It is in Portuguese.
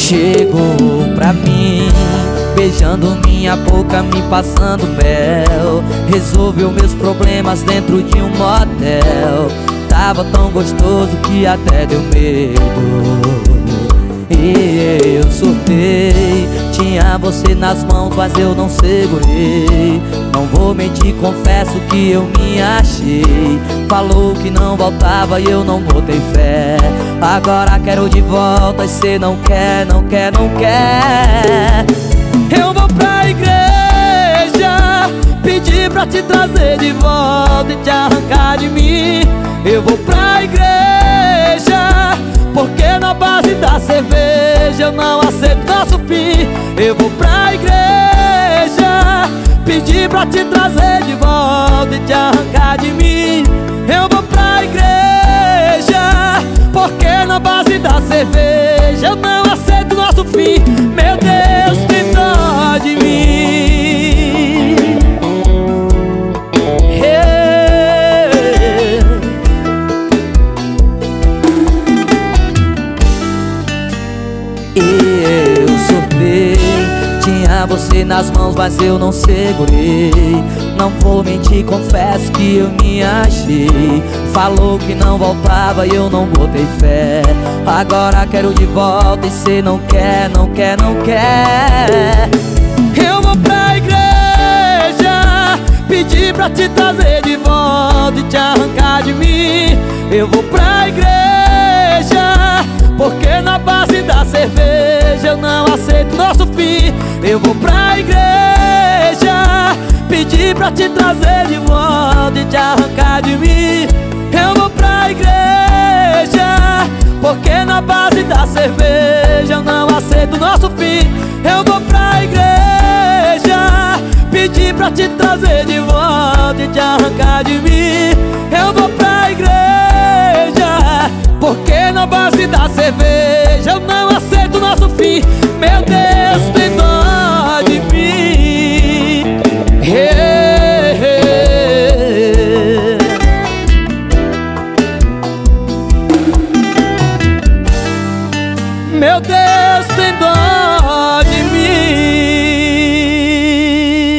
Chegou pra mim, beijando minha boca, me passando mel. Resolveu meus problemas dentro de um motel. Tava tão gostoso que até deu medo. E eu surtei, tinha você nas mãos, mas eu não segurei. Não vou mentir, confesso que eu me achei. Falou que não voltava e eu não botei fé. Agora quero de volta e cê não quer, não quer, não quer. Eu vou pra igreja pedir pra te trazer de volta e te arrancar de mim. Eu vou pra igreja porque na base da cerveja eu não aceito nosso fim. Eu vou pra igreja pedir pra te trazer de volta e te arrancar de mim. Eu vou pra igreja porque na base da cerveja eu não aceito nosso fim. Meu Deus, tem dó de mim. Eu surtei, tinha você nas mãos, mas eu não segurei. Não vou mentir, confesso que eu me achei. Falou que não voltava e eu não botei fé. Agora quero de volta e cê não quer, não quer, não quer. Eu vou pra igreja pedir pra te trazer de volta e te arrancar de mim. Eu vou pra igreja porque na base da cerveja eu não aceito nosso fim. Eu vou pra igreja pedir pra te trazer de volta e te arrancar de mim. Eu vou pra igreja porque na base da cerveja eu não aceito nosso fim. Eu vou pra igreja pedir pra te trazer de volta e te arrancar de mim. Eu vou pra igreja porque na base da